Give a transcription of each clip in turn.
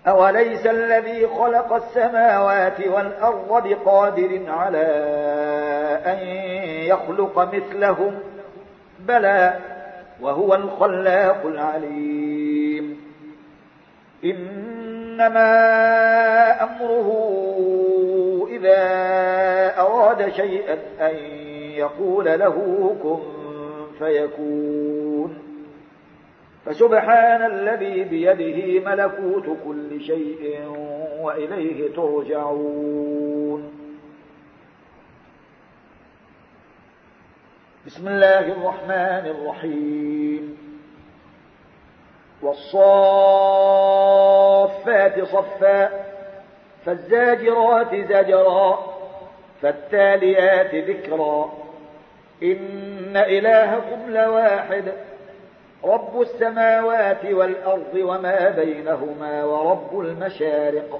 أوليس الذي خلق السماوات والأرض بقادر على أن يخلق مثلهم بلى وهو الخلاق العليم إنما أمره إذا أراد شيئا أن يقول له كن فيكون فسبحان الذي بيده ملكوت كل شيء وإليه ترجعون بسم الله الرحمن الرحيم والصافات صفا فالزاجرات زجرا فالتاليات ذكرا إن إلهكم لواحد رب السماوات والأرض وما بينهما ورب المشارق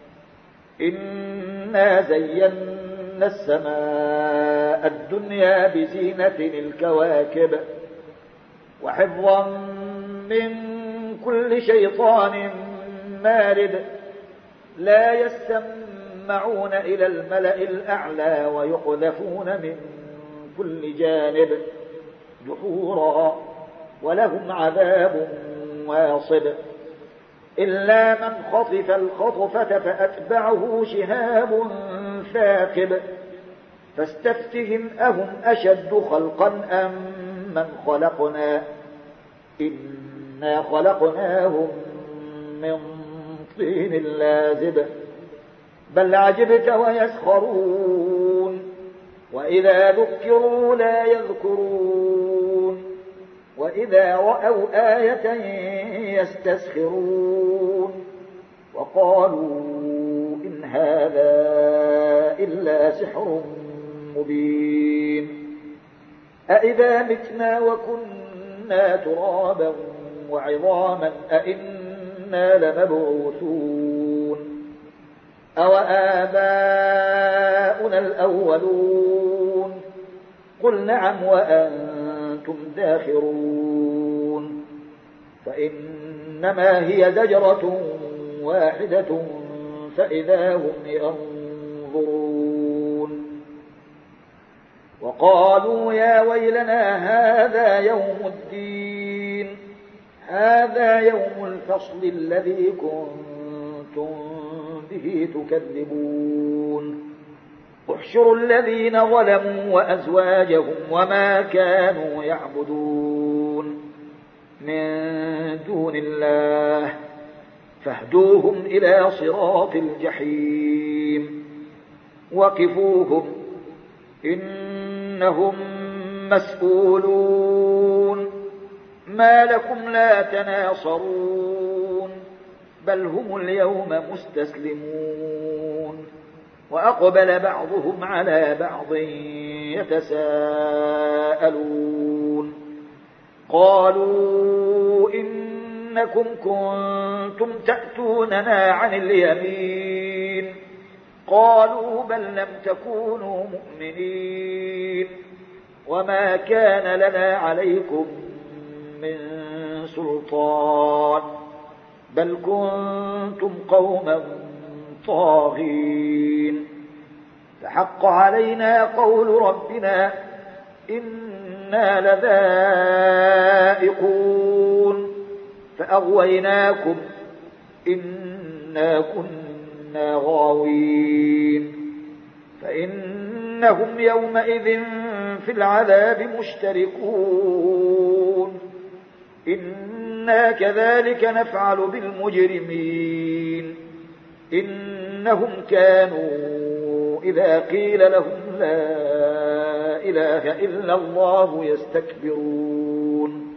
إنا زينا السماء الدنيا بزينة الكواكب وحفظا من كل شيطان مارد لا يستمعون إلى الملأ الأعلى ويقذفون من كل جانب دحورا ولهم عذاب واصب إلا من خطف الخطفة فأتبعه شهاب ثاقب فاستفتهم أهم أشد خلقا أم من خلقنا إنا خلقناهم من طين لازب بل عجبت ويسخرون وإذا ذكروا لا يذكرون وإذا رأوا آية يستسخرون وقالوا إن هذا إلا سحر مبين أإذا متنا وكنا ترابا وعظاما أإنا لمبعوثون أوآباؤنا الأولون قل نعم وأنتم داخرون فإنما هي زجرة واحدة فإذا هم ينظرون وقالوا يا ويلنا هذا يوم الدين هذا يوم الفصل الذي كنتم به تكذبون احشروا الذين ظلموا وأزواجهم وما كانوا يعبدون من دون الله فاهدوهم إلى صراط الجحيم وقفوهم إنهم مسؤولون ما لكم لا تناصرون بل هم اليوم مستسلمون وأقبل بعضهم على بعض يتساءلون قالوا إنكم كنتم تأتوننا عن اليمين قالوا بل لم تكونوا مؤمنين وما كان لنا عليكم من سلطان بل كنتم قوما طاغين فحق علينا قول ربنا إنا لذائقون فأغويناكم إنا كنا غاوين فإنهم يومئذ في العذاب مشتركون إنا كذلك نفعل بالمجرمين إنهم كانوا إذا قيل لهم لا إله إلا الله يستكبرون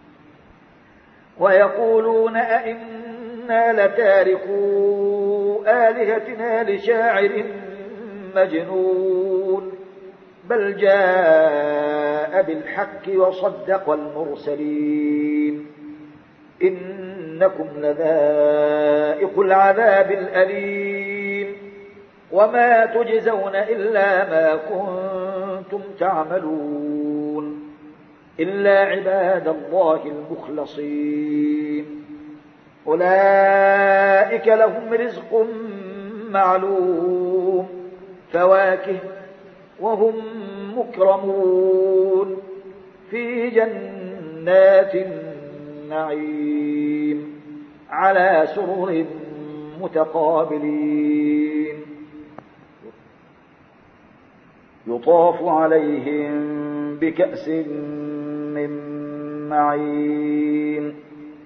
ويقولون أئنا لتاركو آلهتنا لشاعر مجنون بل جاء بالحق وصدق المرسلين إنكم لذائق العذاب الأليم وما تجزون إلا ما كنتم تعملون إلا عباد الله المخلصين أولئك ذلك لهم رزق معلوم فواكه وهم مكرمون في جنات النعيم على سرر متقابلين يطاف عليهم بكأس من معين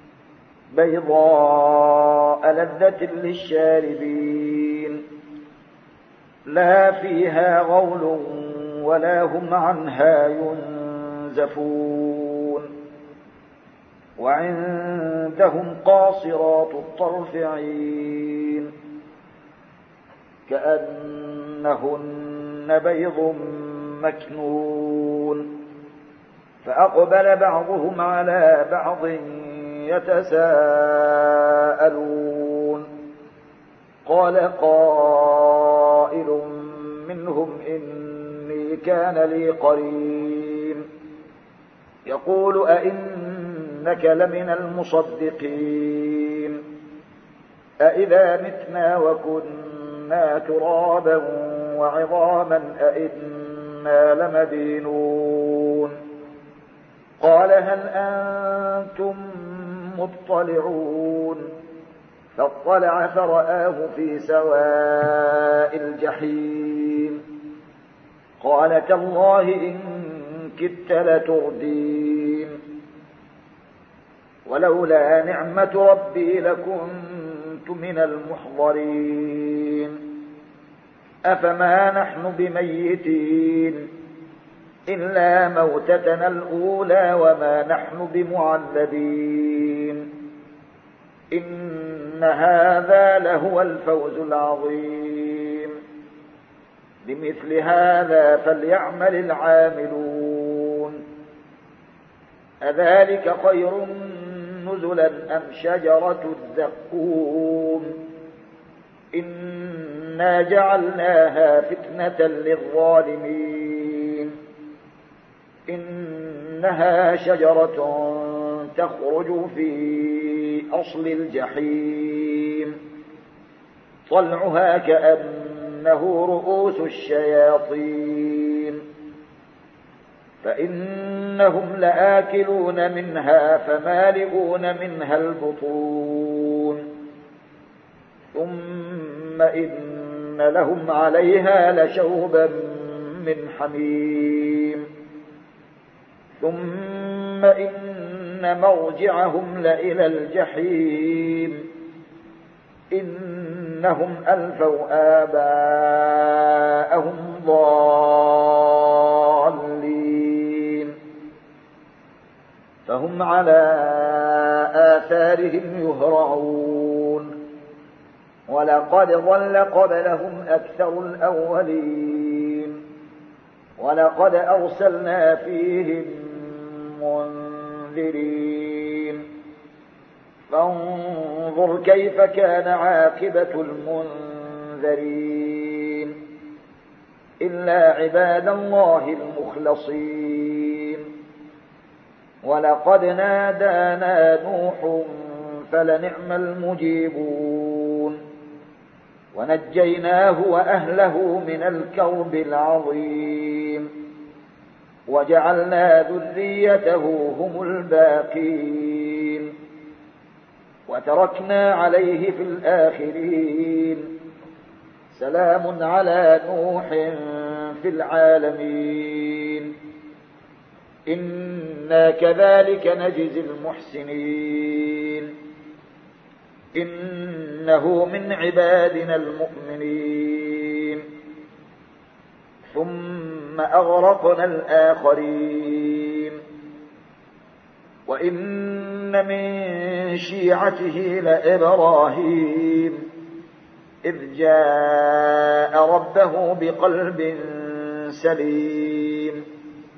بيضاء لذة للشاربين لا فيها غول ولا هم عنها ينزفون وعندهم قاصرات الطرف عين كأنهن بيض مكنون فأقبل بعضهم على بعض يتساءلون قال قائل منهم إني كان لي قرين يقول أئنك لمن المصدقين أئذا متنا وكنا ترابا وعظاما أئنا لمدينون قال هل أنتم مطلعون فاطلع فرآه في سواء الجحيم قال تالله إن كدت لتردين ولولا نعمة ربي لكنت من المحضرين أفما نحن بميتين إلا موتتنا الأولى وما نحن بمعذبين إن هذا لهو الفوز العظيم لمثل هذا فليعمل العاملون أذلك خير نزلا أم شجرة الزقوم إنا جعلناها فتنة للظالمين إنها شجرة تخرج في أصل الجحيم طلعها كأنه رؤوس الشياطين فإنهم لآكلون منها فمالئون منها البطون ثم إن لهم عليها لشوبا من حميم ثم إن مرجعهم لإلى الجحيم إنهم ألفوا آباءهم ضالين فهم على آثارهم يهرعون ولقد ضل قبلهم أكثر الأولين ولقد أرسلنا فيهم منذرين فانظر كيف كان عاقبة المنذرين إلا عباد الله المخلصين ولقد نادانا نوح فلنعم المجيبون ونجيناه وأهله من الكرب العظيم وجعلنا ذريته هم الباقين وتركنا عليه في الآخرين سلام على نوح في العالمين إنا كذلك نجزي المحسنين إنه من عبادنا المؤمنين ثم أغرقنا الآخرين وإن من شيعته لإبراهيم إذ جاء ربه بقلب سليم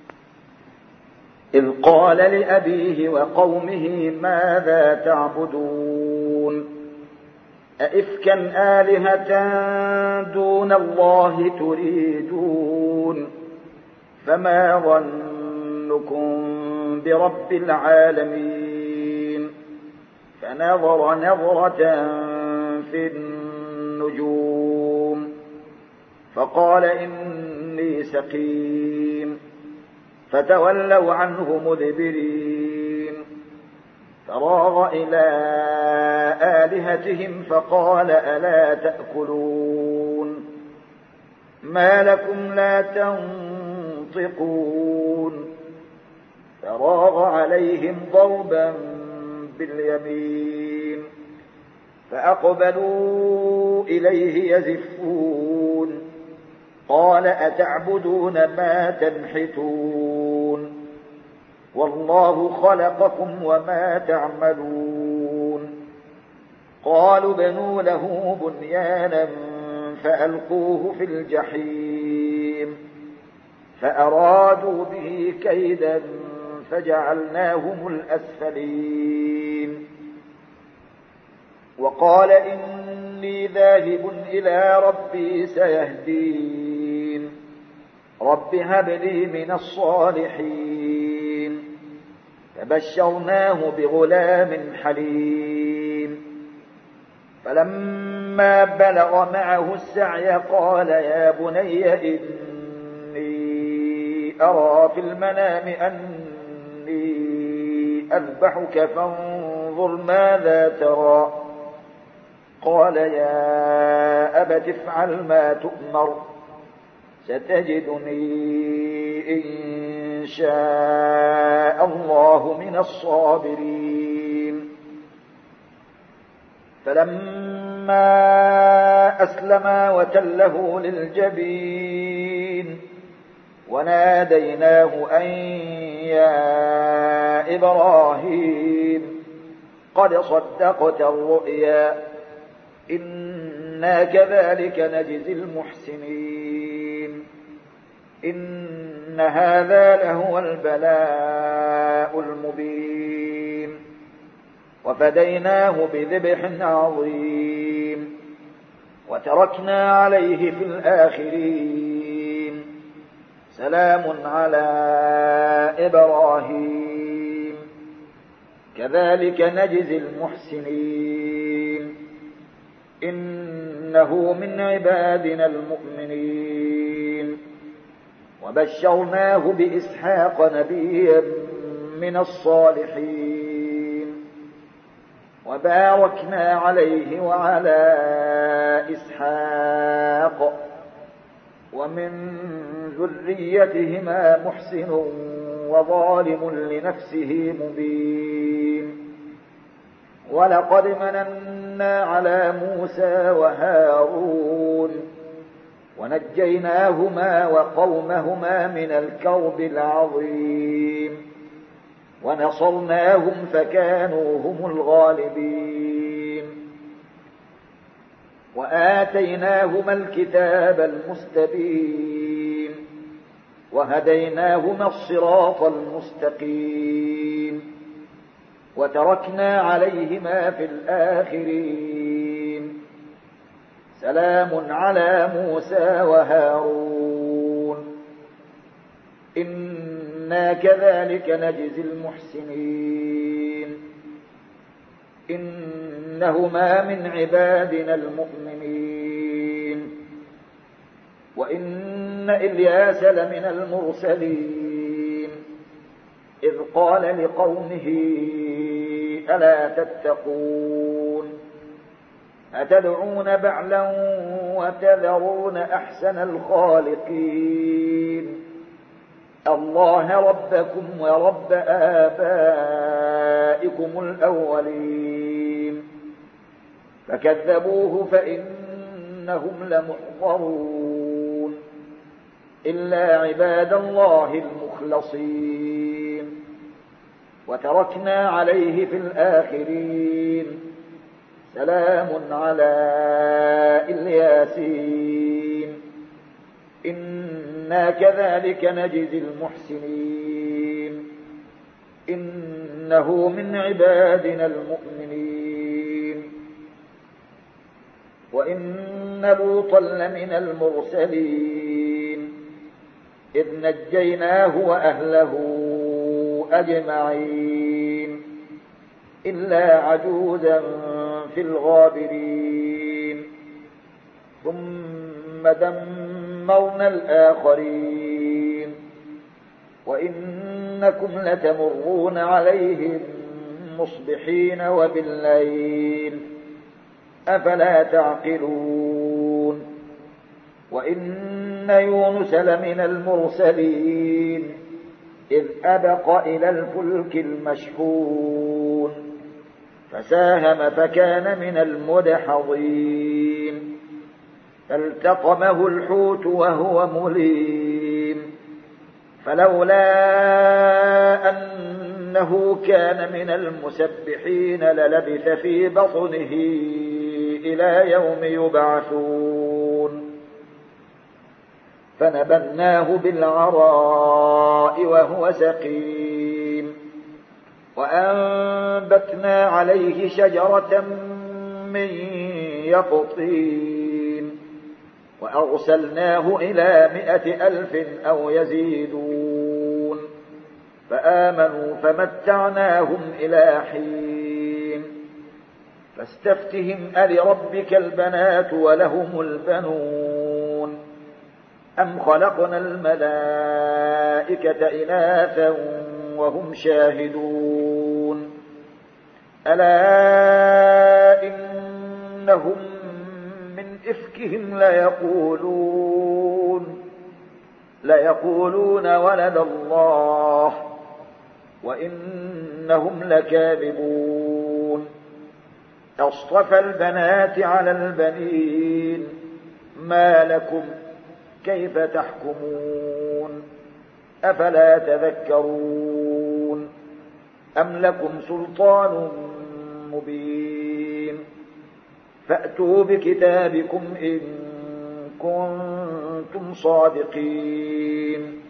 إذ قال لأبيه وقومه ماذا تعبدون أئفكا آلهة دون الله تريدون فما ظنكم برب العالمين فنظر نظرة في بالنجوم فقال إني سقيم فتولوا عنه مدبرين فراغ إلى آلهتهم فقال ألا تأكلون ما لكم لا تنطقون فراغ عليهم ضربا باليمين فأقبلوا إليه يزفون قال أتعبدون ما تنحتون والله خلقكم وما تعملون قالوا بنوا له بنيانا فألقوه في الجحيم فأرادوا به كيدا فجعلناهم الأسفلين وقال إني ذاهب إلى ربي سيهدين رب هب لي من الصالحين فبشرناه بغلام حليم فلما بلغ معه السعي قال يا بني إني أرى في المنام أني أذبحك فانظر ماذا ترى قال يا أبت افعل ما تؤمر ستجدني إن شاء الله من الصابرين فلما أسلما وتله للجبين وناديناه أن يا إبراهيم قد صدقت الرؤيا إنا كذلك نجزي المحسنين إن هذا لهو البلاء المبين وفديناه بذبح عظيم وتركنا عليه في الآخرين سلام على إبراهيم كذلك نجزي المحسنين إنه من عبادنا المؤمنين وبشرناه بإسحاق نبيا من الصالحين وباركنا عليه وعلى إسحاق ومن ذريتهما محسن وظالم لنفسه مبين ولقد مننا على موسى وهارون ونجيناهما وقومهما من الكرب العظيم ونصرناهم فكانوا هم الغالبين وآتيناهما الكتاب المستبين وهديناهما الصراط المستقيم وتركنا عليهما في الآخرين سلام على موسى وهارون إنا كذلك نجزي المحسنين إنهما من عبادنا المؤمنين وإن إلياس لمن المرسلين إذ قال لقومه ألا تتقون أتدعون بعلا وتذرون أحسن الخالقين الله ربكم ورب آبائكم الأولين فكذبوه فإنهم لمحضرون إلا عباد الله المخلصين وتركنا عليه في الآخرين سلام على الياسين إنا كذلك نجزي المحسنين إنه من عبادنا المؤمنين وإن لوطا لمن المرسلين إذ نجيناه وأهله أجمعين إلا عجوزا في الغابرين فدمرنا الآخرين وإنكم لتمرون عليهم مصبحين وبالليل أفلا تعقلون وإن يونس لمن المرسلين إذ أبق إلى الفلك المشحون فساهم فكان من المدحضين فالتقمه الحوت وهو مليم فلولا أنه كان من المسبحين للبث في بطنه إلى يوم يبعثون فنبذناه بالعراء وهو سقيم وأنبتنا عليه شجرة من يقطين وأرسلناه إلى 100,000 أو يزيدون فآمنوا فمتعناهم إلى حين فاستفتهم ألربك البنات ولهم البنون أم خلقنا الملائكة إناثا وهم شاهدون ألا إنهم من إفكهم ليقولون ولد الله وإنهم لكاذبون أصطفى البنات على البنين ما لكم كيف تحكمون أفلا تذكرون أم لكم سلطان مبين فأتوا بكتابكم إن كنتم صادقين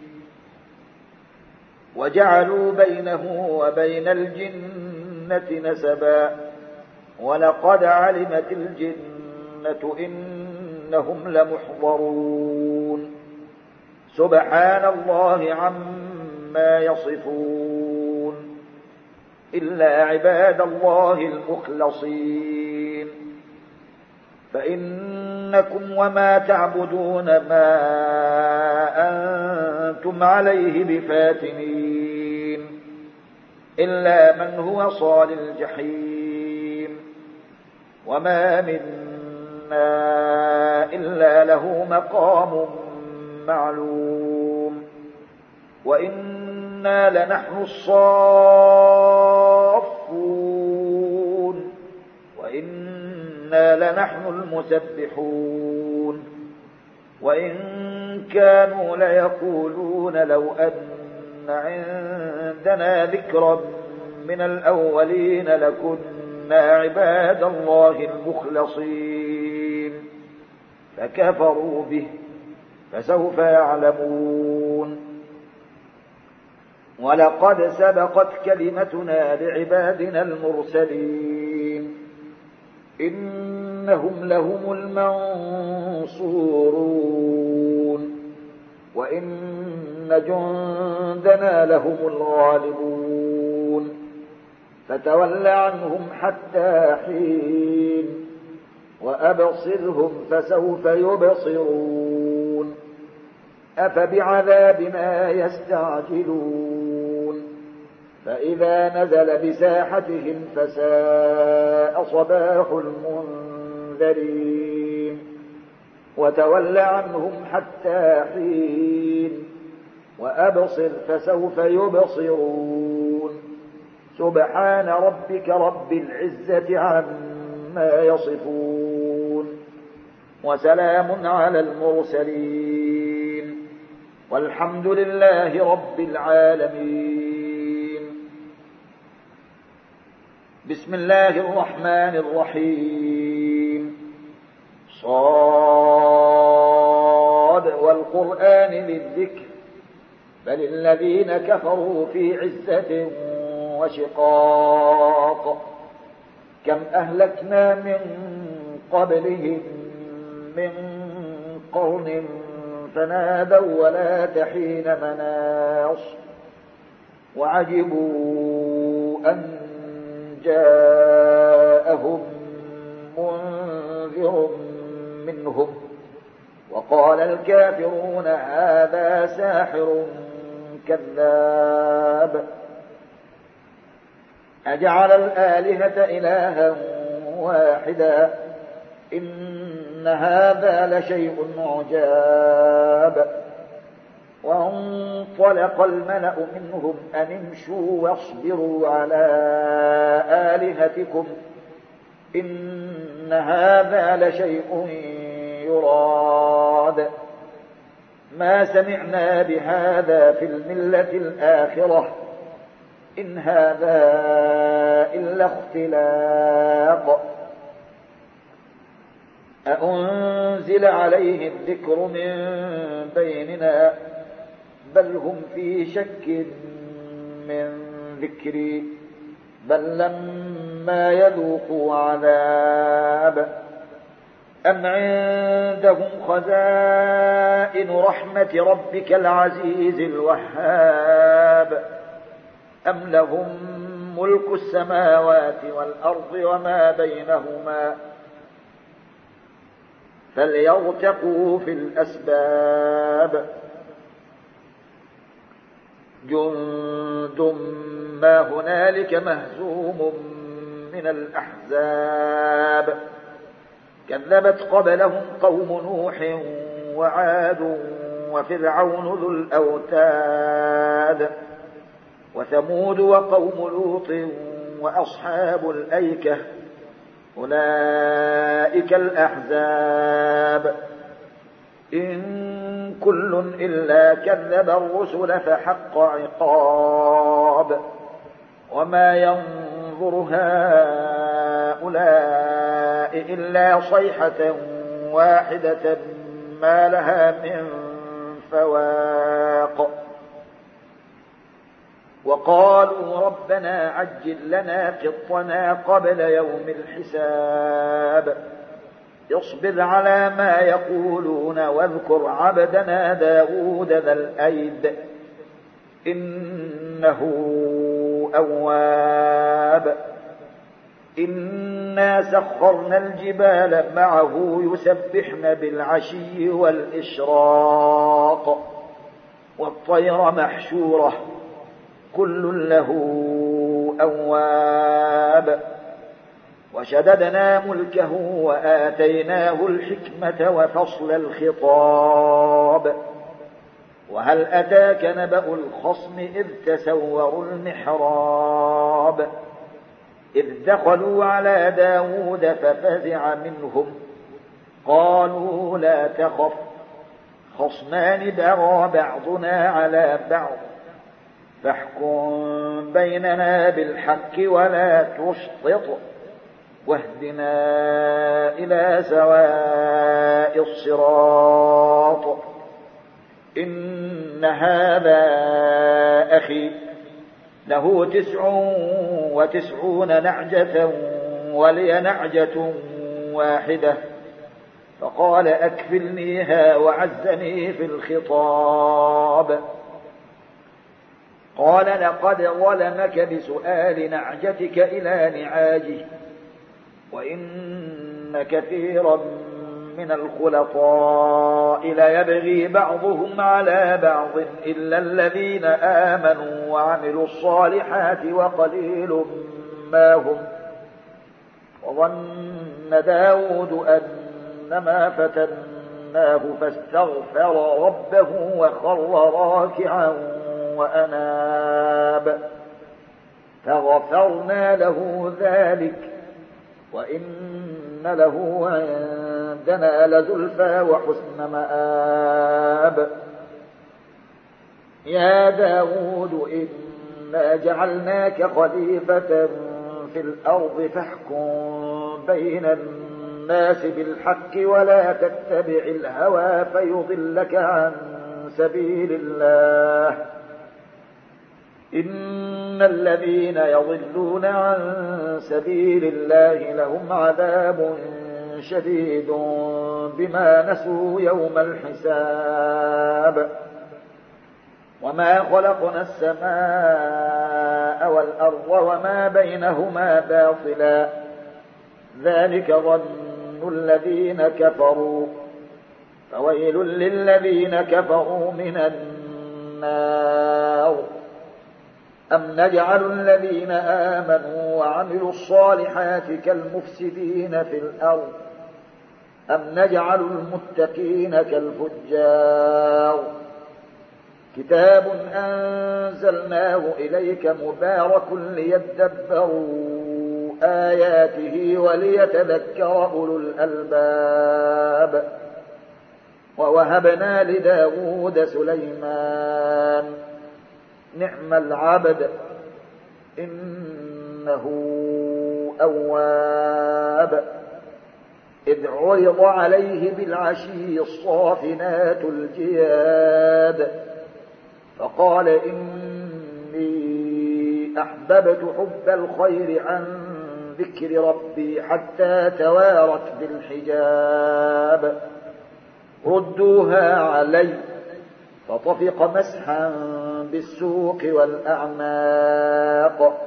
وجعلوا بينه وبين الجنة نسبا ولقد علمت الجنة إنهم لمحضرون سبحان الله عما يصفون إلا عباد الله المخلصين فإنكم وما تعبدون ما أنتم عليه بفاتنين إلا من هو صال الجحيم وما منا إلا له مقام معلوم وإنا لنحن الصافون وإنا لنحن المسبحون وإن كانوا ليقولون لو أن عندنا ذكرا من الأولين لكنا عباد الله المخلصين فكفروا به فسوف يعلمون ولقد سبقت كلمتنا لعبادنا المرسلين إنهم لهم المنصورون وإن جندنا لهم الغالبون فتول عنهم حتى حين وأبصرهم فسوف يبصرون أفبعذابنا يستعجلون فإذا نزل بساحتهم فساء صباح المنذرين وتول عنهم حتى حين وأبصر فسوف يبصرون سبحان ربك رب العزة عما يصفون وسلام على المرسلين والحمد لله رب العالمين. بسم الله الرحمن الرحيم. صاد والقرآن للذكر بل الذين كفروا في عزة وشقاق كم أهلكنا من قبلهم من قرن فنادوا ولا تحين مناص وعجبوا أن جاءهم منذر منهم وقال الكافرون هذا ساحر كذاب أجعل الآلهة إلها واحدا إن هذا لشيء عجاب وانطلق الملأ منهم أن امشوا واصبروا على آلهتكم إن هذا لشيء يراد ما سمعنا بهذا في الملة الآخرة إن هذا إلا اختلاق أأنزل عليه الذكر من بيننا بل هم في شك من ذكري بل لما يذوقوا عذاب أم عندهم خزائن رحمة ربك العزيز الوهاب أم لهم ملك السماوات والأرض وما بينهما فليرتقوا في الأسباب جند ما هنالك مهزوم من الأحزاب كذبت قبلهم قوم نوح وعاد وفرعون ذو الأوتاد وثمود وقوم لوط وأصحاب الأيكة أولئك الأحزاب إن كل إلا كذب الرسل فحق عقاب وما ينظر هؤلاء إلا صيحة واحدة ما لها من فواق وقالوا ربنا عجل لنا قطنا قبل يوم الحساب اصبر على ما يقولون واذكر عبدنا داود ذا الأيد إنه أواب إنا سخرنا الجبال معه يسبحن بالعشي والإشراق والطير محشورة كل له أواب وشددنا ملكه وآتيناه الحكمة وفصل الخطاب وهل أتاك نبأ الخصم إذ تسوروا المحراب إذ دخلوا على داود ففزع منهم قالوا لا تخف خصمان بغى بعضنا على بعض فاحكم بيننا بالحق ولا تشطط واهدنا إلى سواء الصراط إن هذا أخي له 99 نعجة ولي نعجة واحدة فقال أكفلنيها وعزني في الخطاب قال لقد ظلمك بسؤال نعجتك إلى نعاجه وإن كثيرا من الخلطاء ليبغي بعضهم على بعض إلا الذين آمنوا وعملوا الصالحات وقليل ما هم وظن داود أنما فتناه فاستغفر ربه وخر راكعا وأناب فغفرنا له ذلك وإن له عندنا لزلفى وحسن مآب يا داود إنا جعلناك خليفة في الأرض فاحكم بين الناس بالحق ولا تتبع الهوى فيضلك عن سبيل الله إن الذين يضلون عن سبيل الله لهم عذاب شديد بما نسوا يوم الحساب وما خلقنا السماء والأرض وما بينهما باطلا ذلك ظن الذين كفروا فويل للذين كفروا من النار. أم نجعل الذين آمنوا وعملوا الصالحات كالمفسدين في الأرض أم نجعل المتقين كالفجار. كتاب أنزلناه إليك مبارك ليدبروا آياته وليتذكر أولو الألباب. ووهبنا لداود سليمان نعم العبد إنه أواب. إذ عرض عليه بالعشي الصافنات الجياد فقال إني أحببت حب الخير عن ذكر ربي حتى توارت بالحجاب. ردوها علي فطفق مسحا بالسوق والأعناق.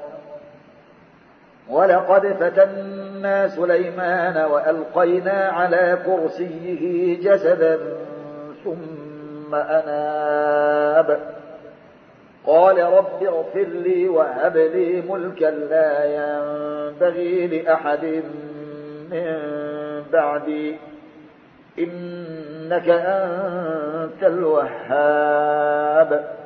ولقد فتنا سليمان وألقينا على كرسيه جسدا ثم أناب. قال رب اغفر لي وهب لي ملكا لا ينبغي لأحد من بعدي إنك أنت الوهاب.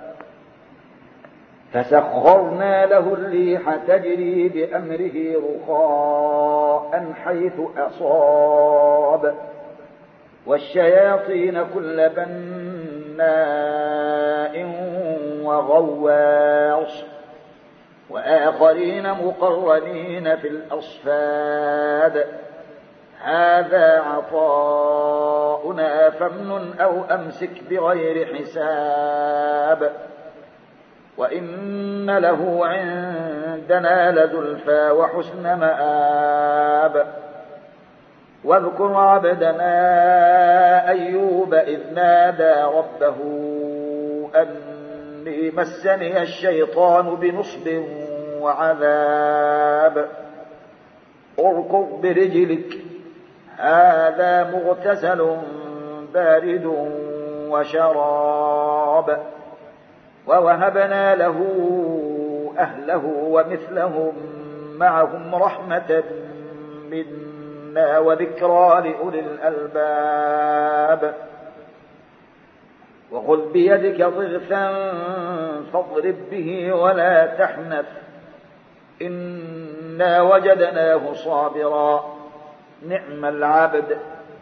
فسخرنا له الريح تجري بأمره رخاء حيث أصاب والشياطين كل بناء وغواص وآخرين مقرنين في الأصفاد. هذا عطاؤنا فامنن أو أمسك بغير حساب. وإن له عندنا لزلفى وحسن مآب. واذكر عبدنا أيوب إذ نادى ربه أني مسني الشيطان بنصب وعذاب. اركض برجلك هذا مغتسل بارد وشراب. ووهبنا له أهله ومثلهم معهم رحمة منا وذكرى لأولي الألباب. وخذ بيدك ضغثا فاضرب به ولا تحنث إنا وجدناه صابرا نعم العبد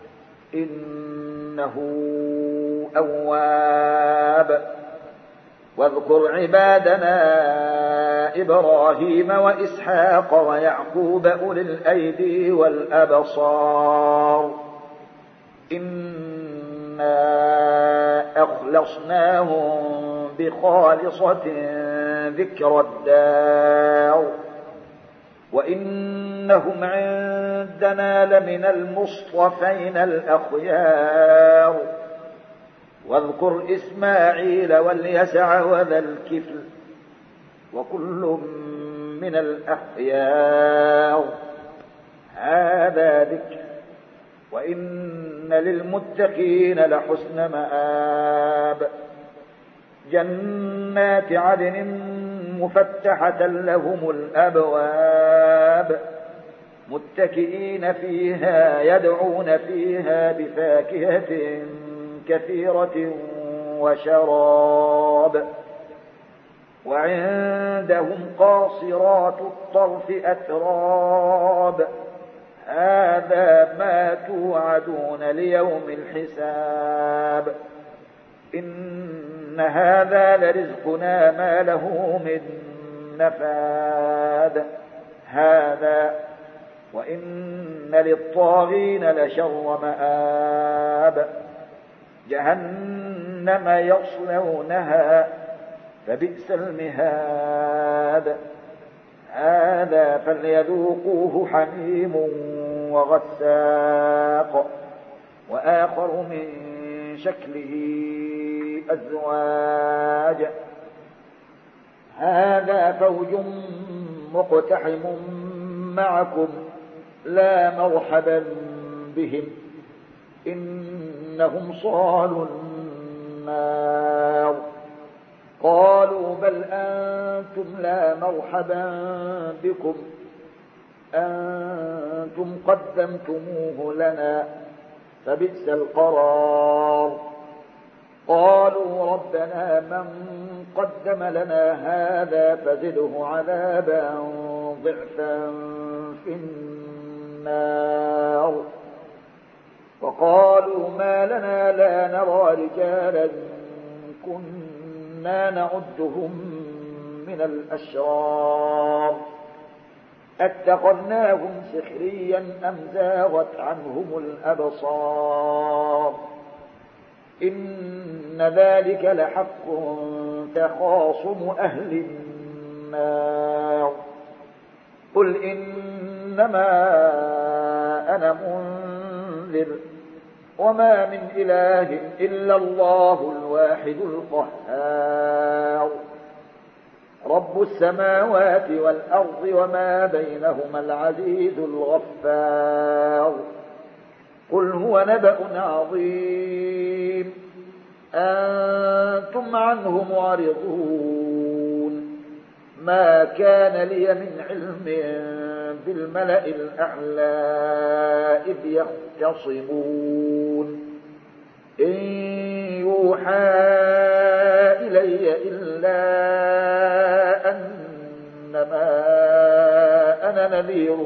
إنه أواب. واذكر عبادنا إبراهيم وإسحاق ويعقوب أولي الأيدي والأبصار إنا أخلصناهم بخالصة ذكر الدار وإنهم عندنا لمن المصطفين الأخيار. واذكر إسماعيل واليسع وذا الكفل وكل من الأخيار. هذا ذكر وإن للمتقين لحسن مآب. جنات عدن مفتحة لهم الأبواب متكئين فيها يدعون فيها بفاكهة كثيرة وشراب. وعندهم قاصرات الطرف أتراب. هذا ما توعدون ليوم الحساب. إن هذا لرزقنا ما له من نفاد. هذا وإن للطاغين لشر مآب. جهنم يصلونها فبئس المهاد. هذا فليذوقوه حميم وغساق وآخر من شكله أزواج. هذا فوج مقتحم معكم لا مرحبا بهم إنهم صالوا النار. قالوا بل أنتم لا مرحبا بكم أنتم قدمتموه لنا فبئس القرار. قالوا ربنا من قدم لنا هذا فزده عذابا ضعفا في النار. وقالوا ما لنا لا نرى رجالا كنا نعدهم من الأشرار أتخذناهم سخريا أم زاغت عنهم الأبصار إن ذلك لحق تخاصم أهل النار. قل إنما أنا منذر وما من إله إلا الله الواحد القهار رب السماوات والأرض وما بينهما العزيز الغفار. قل هو نبأ عظيم أنتم عنه معرضون. ما كان لي من علم بالملأ الأعلى إذ يختصمون إن يوحى إلي إلا أنما أنا نذير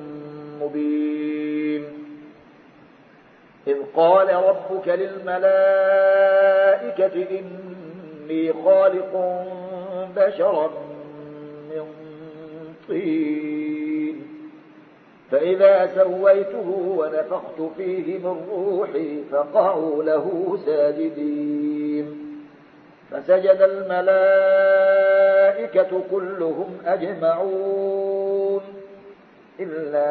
مبين. إذ قال ربك للملائكة إني خالق بشرا من طين فإذا سويته ونفخت فيه من روحي فقعوا له ساجدين. فسجد الملائكة كلهم أجمعون إلا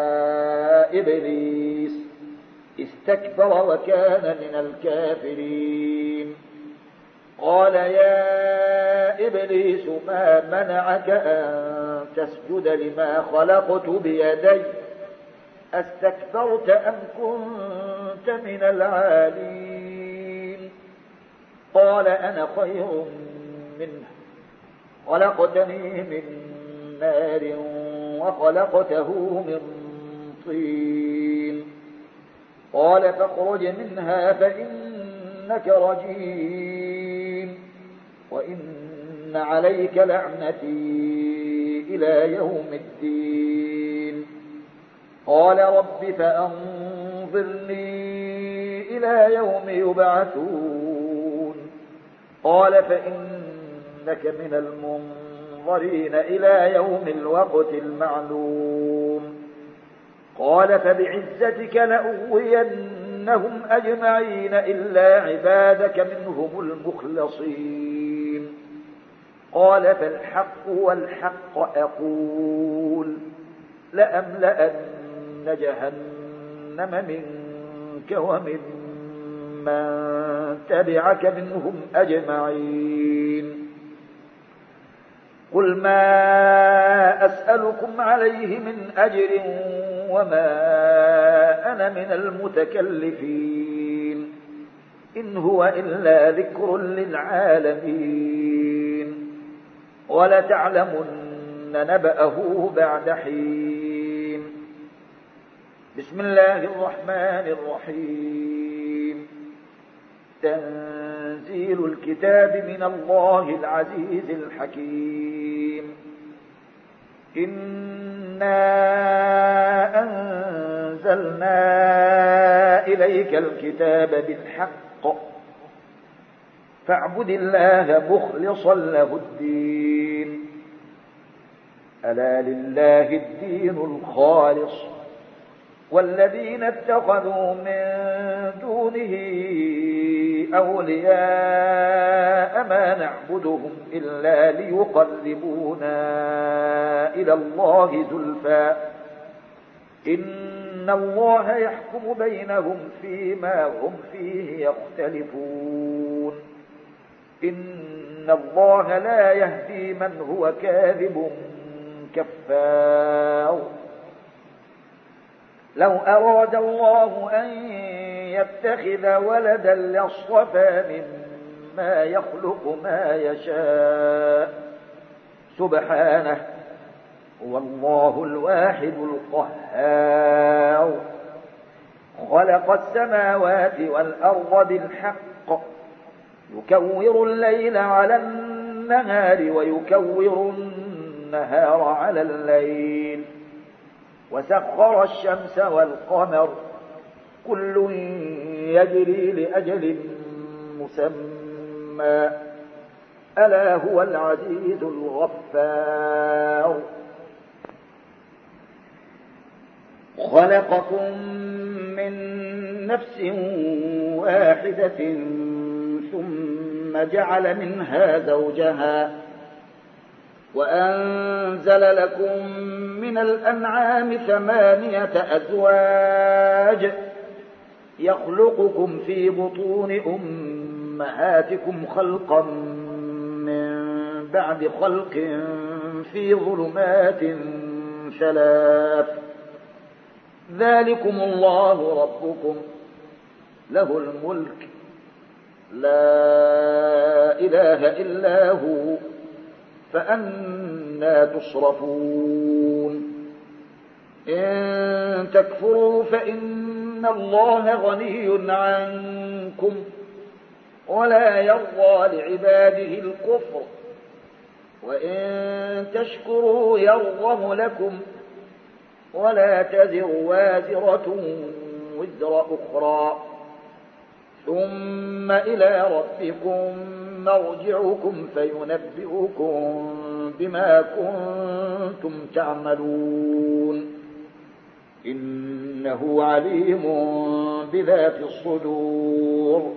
إبليس استكبر وكان من الكافرين. قال يا إبليس ما منعك أن تسجد لما خلقت بيدي أستكبرت أم كنت من العالين؟ قال أنا خير منه خلقتني من نار وخلقته من طين. قال فاخرج منها فإنك رجيم وإن عليك لعنتي إلى يوم الدين. قال رب فأنظرني إلى يوم يبعثون. قال فإنك من المنظرين إلى يوم الوقت المعلوم. قال فبعزتك لأغوينهم أجمعين إلا عبادك منهم المخلصين. قال فالحق والحق أقول لأملأن جهنم منك ومن من تبعك منهم أجمعين. قل ما أسألكم عليه من أجر وما أنا من المتكلفين إن هو إلا ذكر للعالمين ولتعلمن نبأه بعد حين. بسم الله الرحمن الرحيم. تنزيل الكتاب من الله العزيز الحكيم. إنا أنزلنا إليك الكتاب بالحق فاعبد الله مخلصا له الدين ألا لله الدين الخالص والذين اتخذوا من دونه أولياء ما نعبدهم إلا ليقربونا إلى الله زلفى إن الله يحكم بينهم فيما هم فيه يختلفون إن الله لا يهدي من هو كاذب كفار. لو أراد الله أن يتخذ ولدا لاصطفى مما يخلق ما يشاء سبحانه هو الله الواحد القهار خلق السماوات والأرض بالحق يكور الليل على النهار ويكور النهار على الليل وسخر الشمس والقمر كل يجري لأجل مسمى ألا هو العزيز الغفار خلقكم من نفس واحدة ثم جعل منها زوجها وأنزل لكم من الأنعام 8 أزواج يخلقكم في بطون أمهاتكم خلقا من بعد خلق في ظلمات 3 ذلكم الله ربكم له الملك لا إله إلا هو فأنى تصرفون إن تكفروا فإن الله غني عنكم ولا يرضى لعباده الكفر وإن تشكروا يرضه لكم ولا تزر وازرة وزر أخرى ثم إلى ربكم مرجعكم فينبئكم بما كنتم تعملون إنه عليم بذات الصدور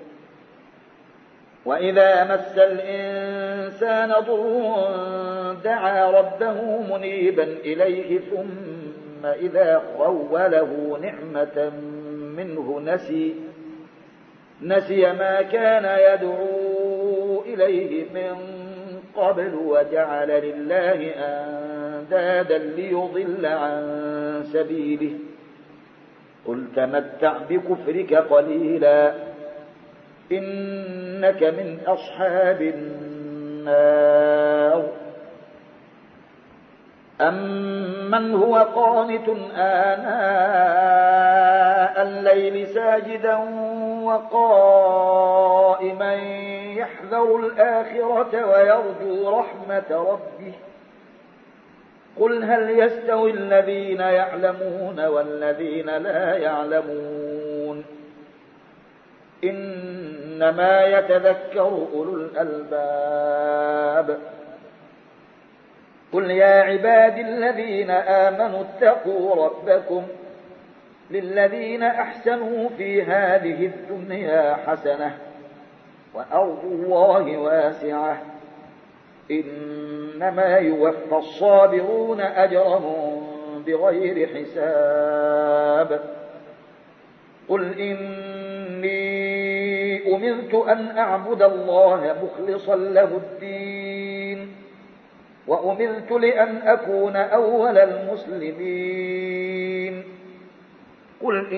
وإذا مس الإنسان ضر دعا ربه منيبا إليه ثم إذا خوله نعمة منه نسي ما كان يدعو إليه من قبل وجعل لله أندادا ليضل عن سبيله قل تمتع بكفرك قليلا إنك من أصحاب النار أمن هو قانت آناء الليل ساجدا وقائما يحذر الآخرة ويرجو رحمة ربه قل هل يستوي الذين يعلمون والذين لا يعلمون إنما يتذكر أولو الألباب قل يا عبادي الذين آمنوا اتقوا ربكم للذين أحسنوا في هذه الدنيا حسنة وأرض الله واسعة إنما يوفى الصابرون أجرهم بغير حساب قل إني أمرت أن أعبد الله مخلصا له الدين وأمرت لأن أكون أول المسلمين قل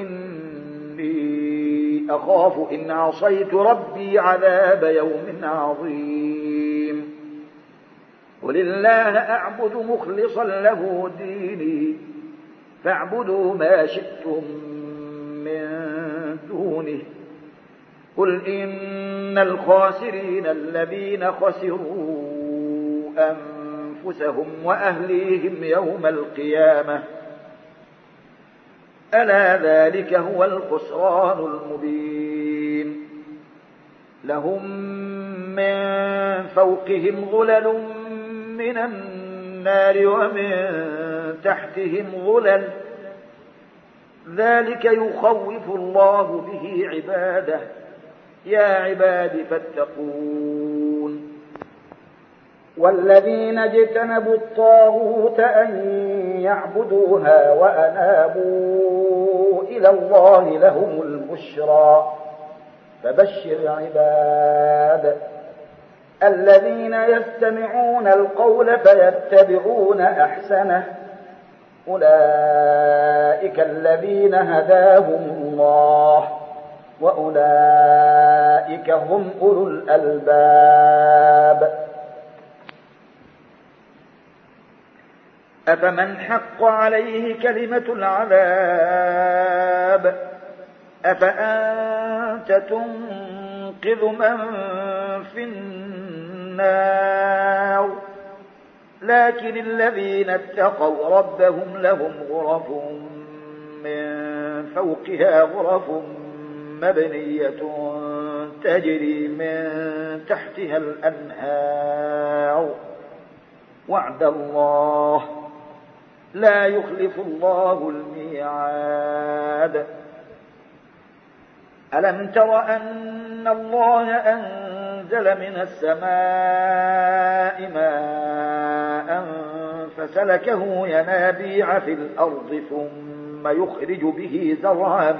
إني أخاف إن عصيت ربي عذاب يوم عظيم قل الله أعبد مخلصا له ديني فاعبدوا ما شئتم من دونه قل إن الخاسرين الذين خسروا أنفسهم وأهليهم يوم القيامة ألا ذلك هو الخسران المبين لهم من فوقهم ظلل من النار ومن تحتهم ظلل ذلك يخوف الله به عباده يا عباد فاتقون والذين اجتنبوا الطاغوت أن يعبدوها وأنابوا إلى الله لهم البشرى فبشر عباد الذين يستمعون القول فيتبعون أحسنه أولئك الذين هداهم الله وأولئك هم أولو الألباب. أفمن حق عليه كلمة العذاب أفأنت تنقذ من في النار. لكن الذين اتقوا ربهم لهم غرف من فوقها غرف مبنية تجري من تحتها الأنهار وعد الله لا يخلف الله الميعاد. ألم تر أن الله أنزل من السماء ماء فسلكه ينابيع في الأرض ثم يخرج به زرعا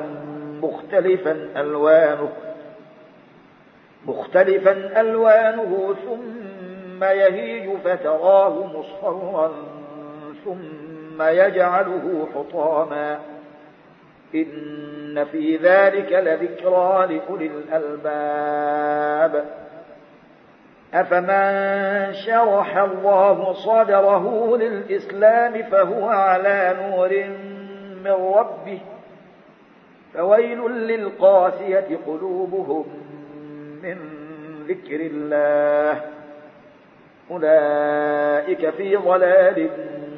مختلفا ألوانه ثم يهيج فتراه مصفرا ثم يجعله حطاما إن في ذلك لذكرى لأولي الألباب. أفمن شرح الله صدره للإسلام فهو على نور من ربه فويل للقاسية قلوبهم من ذكر الله أولئك في ضلال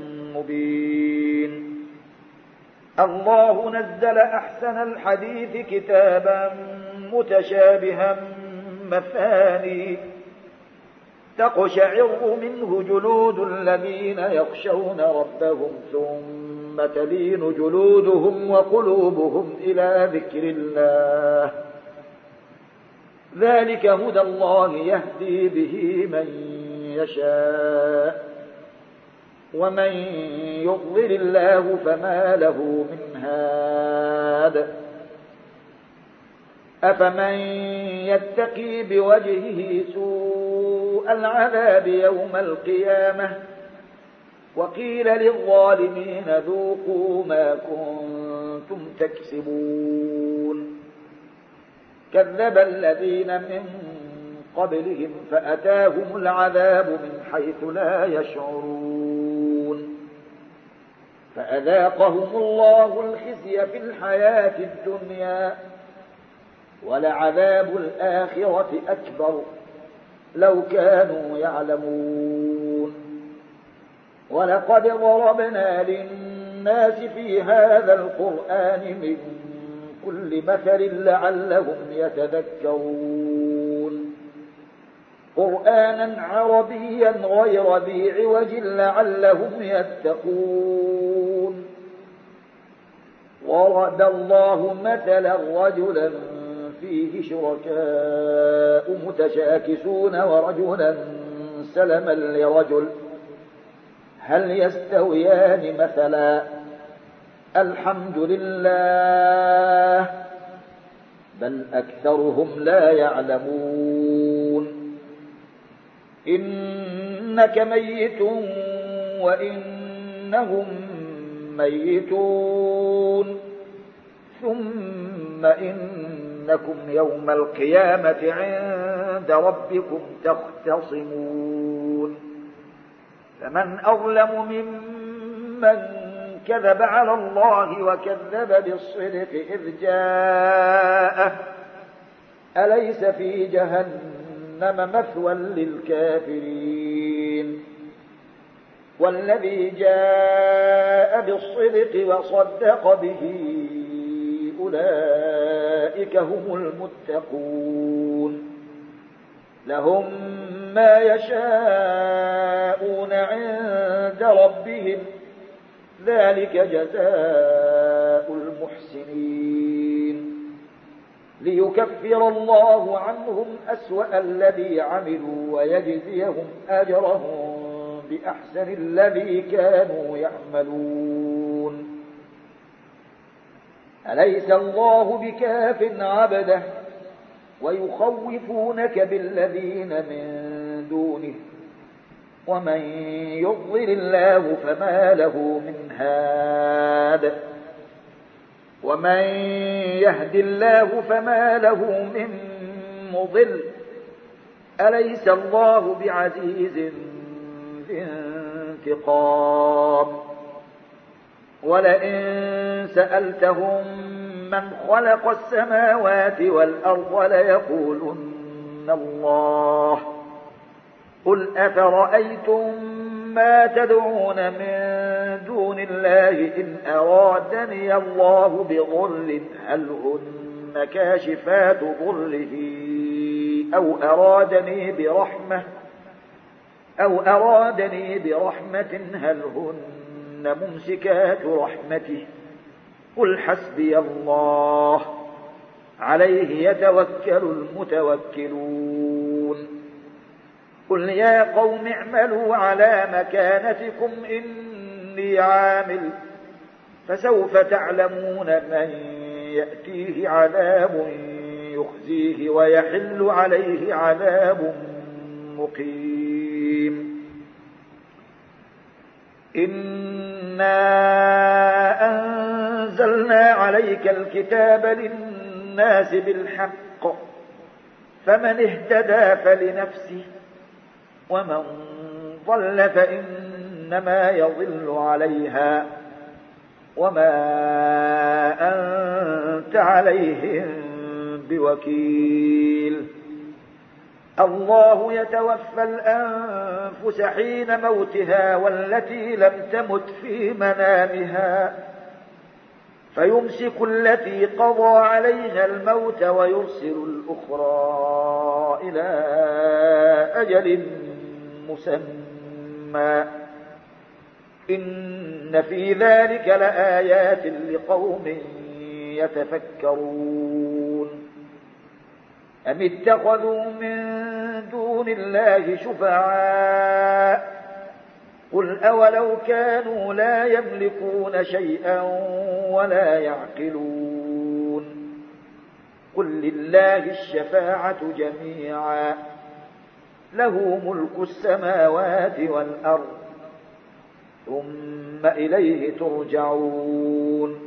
مبين. الله نزل أحسن الحديث كتابا متشابها مثاني تقشعر منه جلود الذين يخشون ربهم ثم تلين جلودهم وقلوبهم إلى ذكر الله ذلك هدى الله يهدي به من يشاء ومن يضلل الله فما له من هاد. أفمن يتقي بوجهه سوء العذاب يوم القيامة وقيل للظالمين ذوقوا ما كنتم تكسبون. كذب الذين من قبلهم فأتاهم العذاب من حيث لا يشعرون فأذاقهم الله الخزي في الحياة الدنيا ولعذاب الآخرة أكبر لو كانوا يعلمون. ولقد ضربنا للناس في هذا القرآن من كل مثل لعلهم يتذكرون قرآنا عربيا غير ذي عوج لعلهم يتقون. ضرب الله مثلا رجلا فيه شركاء متشاكسون ورجلا سلما لرجل هل يستويان مثلا الحمد لله بل أكثرهم لا يعلمون. إنك ميت وإنهم ميتون ثم إنكم يوم القيامة عند ربكم تختصمون. فمن أظلم ممن كذب على الله وكذب بالصدق إذ جاءه أليس في جهنم مثوى للكافرين. والذي جاء بالصدق وصدق به أولئك هم المتقون لهم ما يشاءون عند ربهم ذلك جزاء المحسنين ليكفر الله عنهم أسوأ الذي عملوا ويجزيهم أجرهم بأحسن الذي كانوا يعملون. أليس الله بكاف عبده ويخوفونك بالذين من دونه ومن يضلل الله فما له من هاد. ومن يهد الله فما له من مضل أليس الله بعزيز ذي انتقام ولئن سألتهم من خلق السماوات والأرض ليقولن الله قل أفرأيتم ما تدعون من دون الله إن أرادني الله بضر هل هن كاشفات ضره أو أرادني برحمة هل هن ممسكات رحمته قل حسبي الله عليه يتوكل المتوكلون قل يا قوم اعملوا على مكانتكم إني عامل فسوف تعلمون من يأتيه عذاب يخزيه ويحل عليه عذاب مقيم إنا أنزلنا عليك الكتاب للناس بالحق فمن اهتدى فلنفسه ومن ضل فإنما يضل عليها وما أنت عليهم بوكيل الله يتوفى الأنفس حين موتها والتي لم تمت في منامها فيمسك التي قضى عليها الموت ويرسل الأخرى إلى أجل مسمى إن في ذلك لآيات لقوم يتفكرون أم اتخذوا من دون الله شفعاء قل أولو كانوا لا يملكون شيئا ولا يعقلون قل لله الشفاعة جميعا له ملك السماوات والأرض ثم إليه ترجعون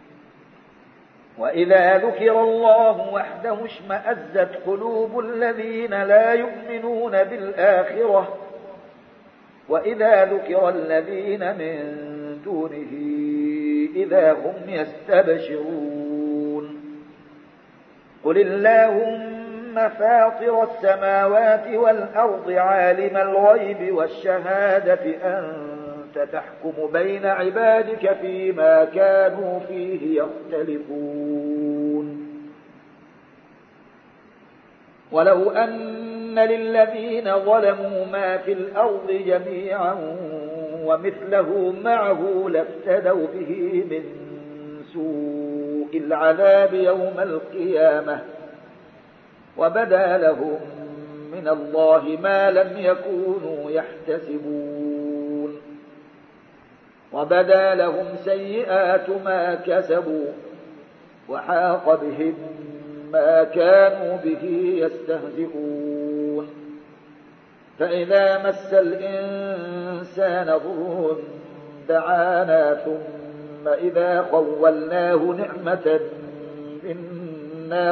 وإذا ذكر الله وحده اشمأزت قلوب الذين لا يؤمنون بالآخرة وإذا ذكر الذين من دونه إذا هم يستبشرون قل اللهم فاطر السماوات والأرض عالم الغيب والشهادة أنت تحكم بين عبادك فيما كانوا فيه يختلفون ولو أن للذين ظلموا ما في الأرض جميعا ومثله معه لافتدوا به من سوء العذاب يوم القيامة وبدا لهم من الله ما لم يكونوا يحتسبون وبدا لهم سيئات ما كسبوا وحاق بهم ما كانوا به يستهزئون فإذا مس الإنسان ضر دعانا ثم إذا خولناه نعمة منا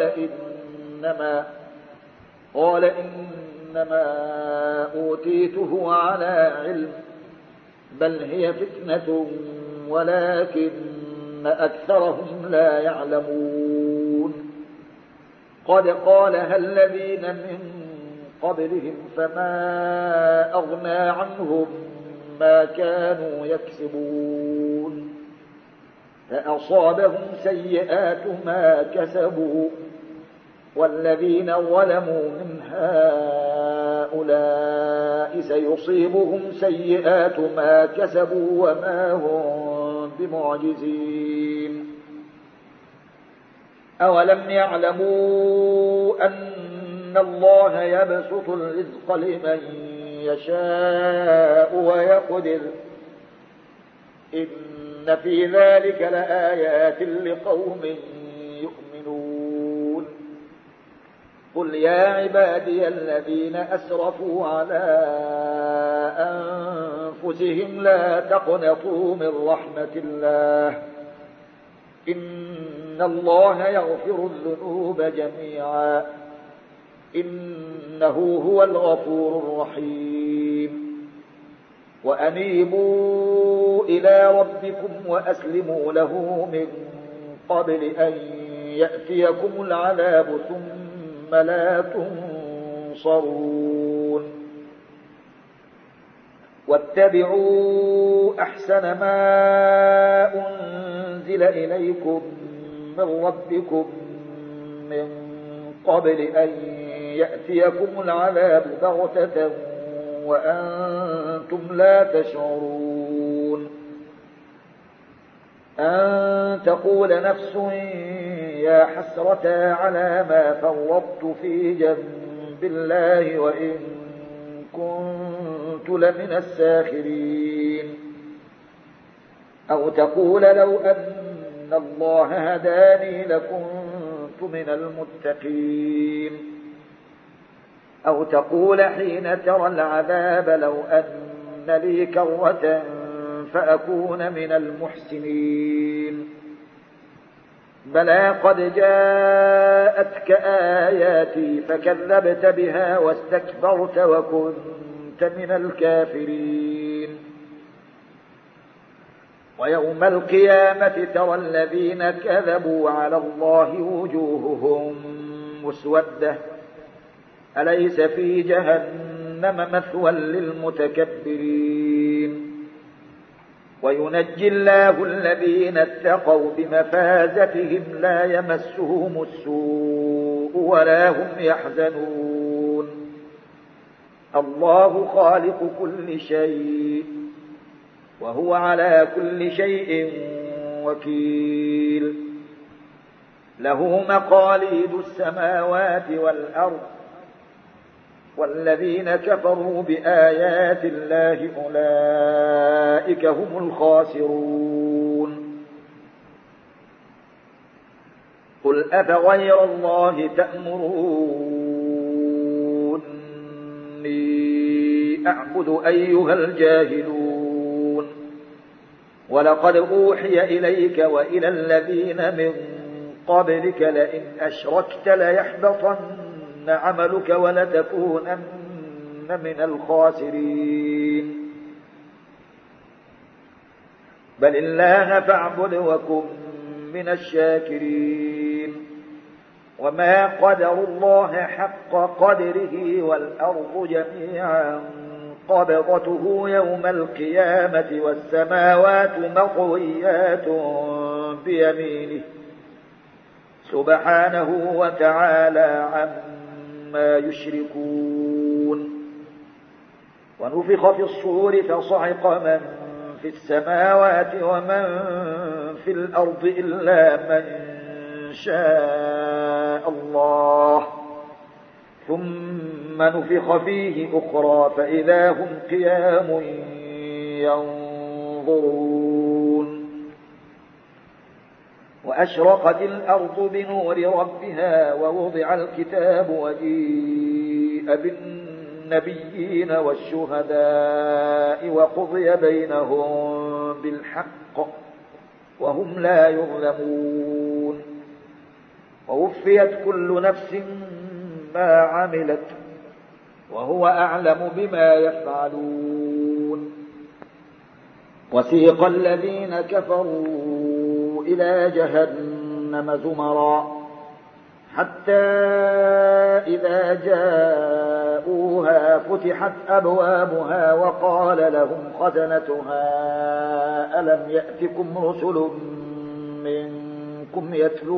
قال إنما أوتيته على علم بل هي فتنة ولكن أكثرهم لا يعلمون قد قالها الذين من قبلهم فما أغنى عنهم ما كانوا يكسبون فأصابهم سيئات ما كسبوا والذين ظلموا من هؤلاء سيصيبهم سيئات ما كسبوا وما هم بمعجزين أولم يعلموا أن الله يبسط الرزق لمن يشاء ويقدر إن في ذلك لآيات لقوم يؤمنون قل يا عبادي الذين أسرفوا على أنفسهم لا تقنطوا من رحمة الله إن الله يغفر الذنوب جميعا إنه هو الغفور الرحيم وأنيبوا إلى ربكم وأسلموا له من قبل أن يأتيكم العذاب ثم لا تنصرون واتبعوا أحسن ما أنزل إليكم من ربكم من قبل أن يأتيكم العذاب بغتة وأنتم لا تشعرون أن تقول نفس يا حسرة على ما فرطت في جنب الله وإن كنت لمن الساخرين أو تقول لو أن الله هداني لكنت من المتقين أو تقول حين ترى العذاب لو أن لي كرة فأكون من المحسنين بلى قد جاءتك آياتي فكذبت بها واستكبرت وكنت من الكافرين ويوم القيامة ترى الذين كذبوا على الله وجوههم مسودة أليس في جهنم مثوى للمتكبرين وينجي الله الذين اتقوا بمفازتهم لا يمسهم السوء ولا هم يحزنون الله خالق كل شيء وهو على كل شيء وكيل له مقاليد السماوات والأرض والذين كفروا بآيات الله أولئك هم الخاسرون قل أفغير الله تأمروني أعبد أيها الجاهلون ولقد أوحي إليك وإلى الذين من قبلك لئن أشركت ليحبطن عملك ولتكونن من الخاسرين بل الله فاعبد وكن من الشاكرين وما قدروا الله حق قدره والأرض جميعا قبضته يوم القيامة والسماوات مطويات بيمينه سبحانه وتعالى عما يشركون ونفخ في الصور فصعق من في السماوات ومن في الأرض إلا من شاء الله ثم نفخ فيه أخرى فإذا هم قيام ينظرون وأشرقت الأرض بنور ربها ووضع الكتاب وجيء بالنبيين والشهداء وقضي بينهم بالحق وهم لا يظلمون ووفيت كل نفس ما عملت وهو أعلم بما يفعلون وسيق الذين كفروا إلى جهنم زمرا حتى إذا جاءوها فتحت أبوابها وقال لهم خزنتها ألم يأتكم رسل منكم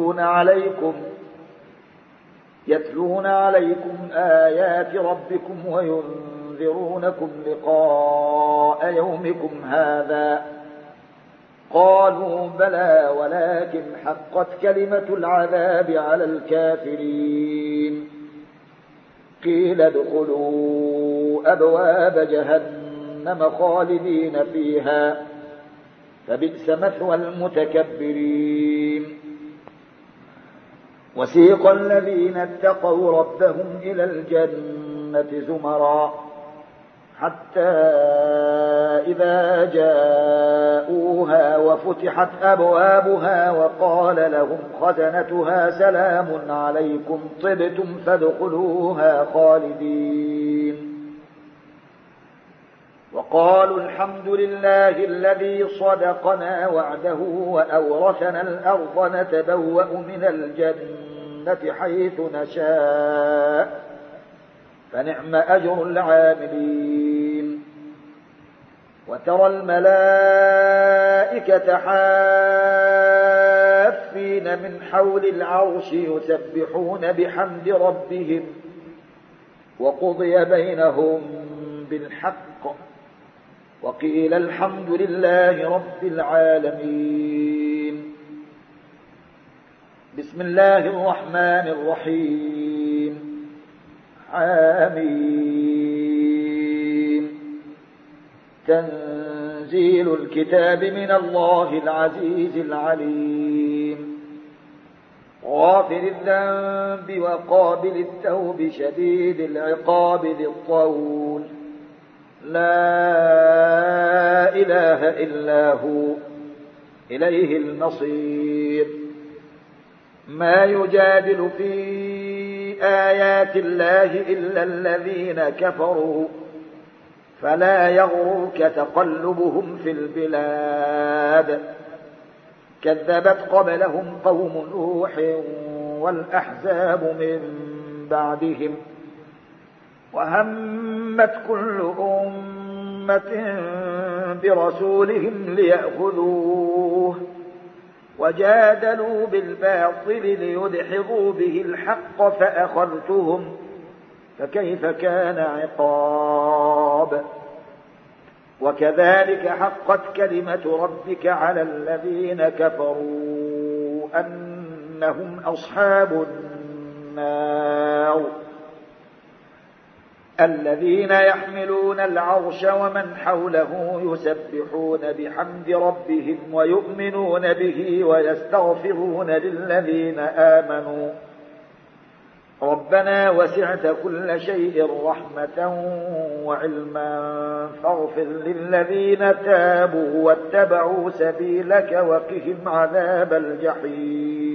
يتلون عليكم آيات ربكم وينذرونكم لقاء يومكم هذا قالوا بلى ولكن حقت كلمة العذاب على الكافرين قيل ادخلوا أبواب جهنم خالدين فيها فبئس مثوى المتكبرين وسيق الذين اتقوا ربهم إلى الجنة زمرا حتى إذا جاءوها وفتحت أبوابها وقال لهم خزنتها سلام عليكم طبتم فادخلوها خالدين وقالوا الحمد لله الذي صدقنا وعده وأورثنا الأرض نتبوأ من الجنة حيث نشاء فنعم أجر العاملين وترى الملائكة حافين من حول العرش يسبحون بحمد ربهم وقضي بينهم بالحق وقيل الحمد لله رب العالمين. بسم الله الرحمن الرحيم. حميم. تنزيل الكتاب من الله العزيز العليم. غافر الذنب وقابل التوب شديد العقاب ذي الطول لا إله إلا هو إليه المصير. ما يجادل في آيات الله إلا الذين كفروا فلا يغرك تقلبهم في البلاد. كذبت قبلهم قوم نوح والأحزاب من بعدهم وهمت كل أمة برسولهم ليأخذوه وجادلوا بالباطل ليدحضوا به الحق فأخذتهم فكيف كان عقاب. وكذلك حقت كلمة ربك على الذين كفروا أنهم أصحاب النار. الذين يحملون العرش ومن حوله يسبحون بحمد ربهم ويؤمنون به ويستغفرون للذين آمنوا ربنا وسعت كل شيء رحمة وعلما فاغفر للذين تابوا واتبعوا سبيلك وقهم عذاب الجحيم.